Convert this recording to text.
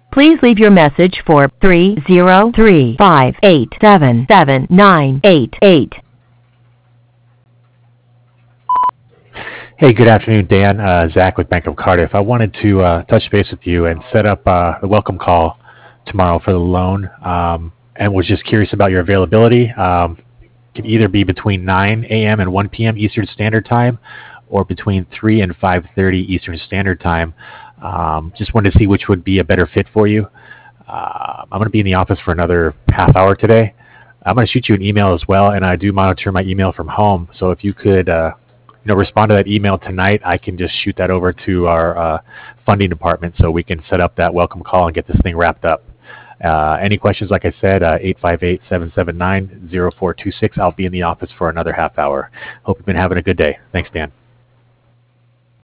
Please leave your message for 303-587-7988. Hey, good afternoon, Dan. Zach with Bank of Cardiff. I wanted to touch base with you and set up the welcome call tomorrow for the loan, and was just curious about your availability. Can either be between 9 a.m. and 1 p.m. Eastern Standard Time, or between 3 and 5:30 Eastern Standard Time. Just wanted to see which would be a better fit for you. I'm going to be in the office for another half hour today. I'm going to shoot you an email as well, and I do monitor my email from home. So if you could respond to that email tonight, I can just shoot that over to our funding department so we can set up that welcome call and get this thing wrapped up. Any questions, like I said, 858-779-0426. I'll be in the office for another half hour. Hope you've been having a good day. Thanks, Dan.